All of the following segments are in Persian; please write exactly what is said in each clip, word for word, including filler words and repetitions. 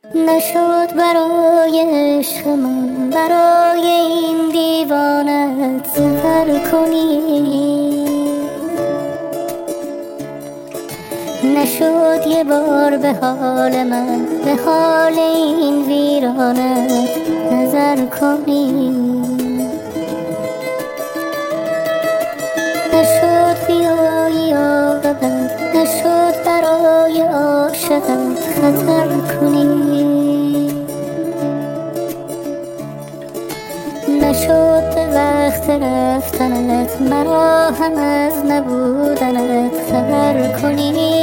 نشد برای عشق من، برای این دیوانت سفر کنی. نشد یه بار به حال من، به حال این ویرانت نظر کنی. نشد بیایی عاقبت، نشد برای عاشقت خطر کنی. نشد به وقت رفتنت، مرا هم از نبودنت خبر کنی.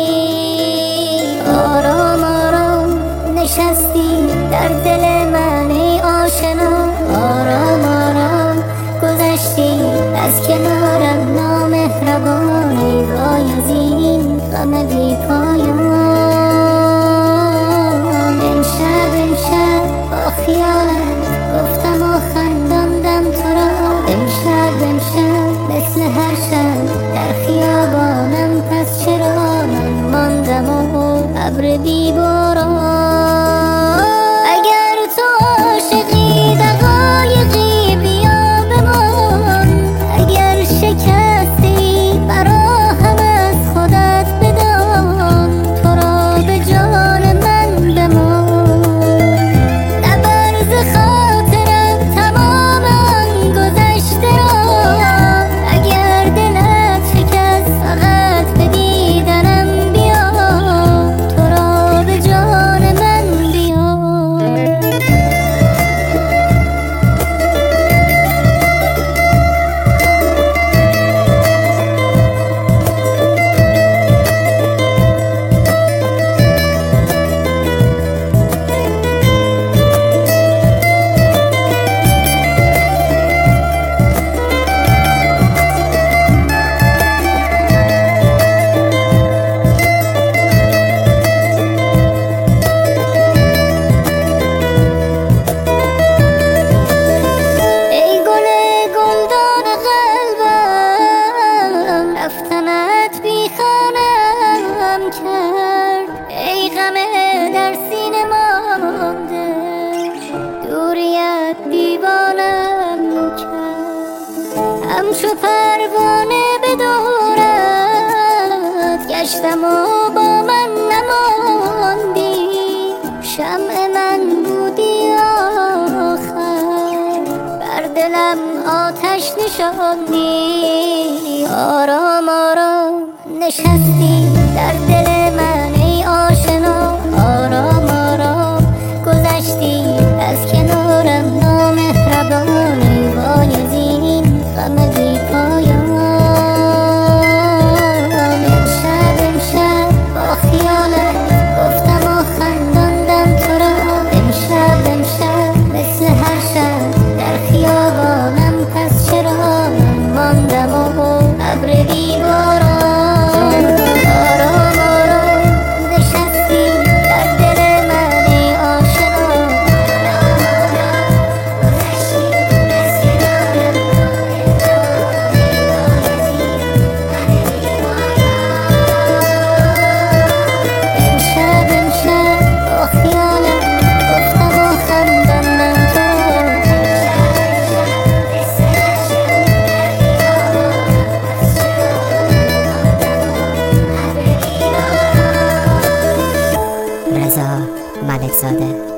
آرام آرام نشستی در دل من ای آشنا، آرام آرام گذشتی از کنارم نامهربان. ای وای از این غم بی پایان. امشب امشب با خیالت گفتم و خنداندم تو را. امشب امشب مثل هر شب در خیابانم، پس چرا من ماندم و ابر بی باران. اگر تو عاشقی دقایقی بیا بمان، اگر شکستی مرا هم از خودت بدان. تو را به جان من بمان، نبرز خاطرم تمام آن گذشته را. اگر دلت شکست فقط به دیدنم بیا، تو را به جان من بیا. رفتنت بی خانم کرد، ای غم در سینه مانده. دوریت دیوانم کرد، همچو پروانه به دورت گشتم و با من نماندی. شمع من بودی آخر، بر دلم آتش نشاندی. آرام آرام نشستی در دل من ای آشنا، آرام آرام گذشتی از کنارم نامهربان. ای وای از این غم بی پایان. امشب امشب با خیالت گفتم و خنداندم تو را. امشب امشب مثل هر شب در خیابانم، پس چرا من ماندم و ابر بی باران. آرام آرام نشستی در دل من ای آشنا، آرام آرام گذشتی از کنارم نامهربان. امشب امشب با خیالت گفتم و خنداندم تو را. رضا ملکزاده.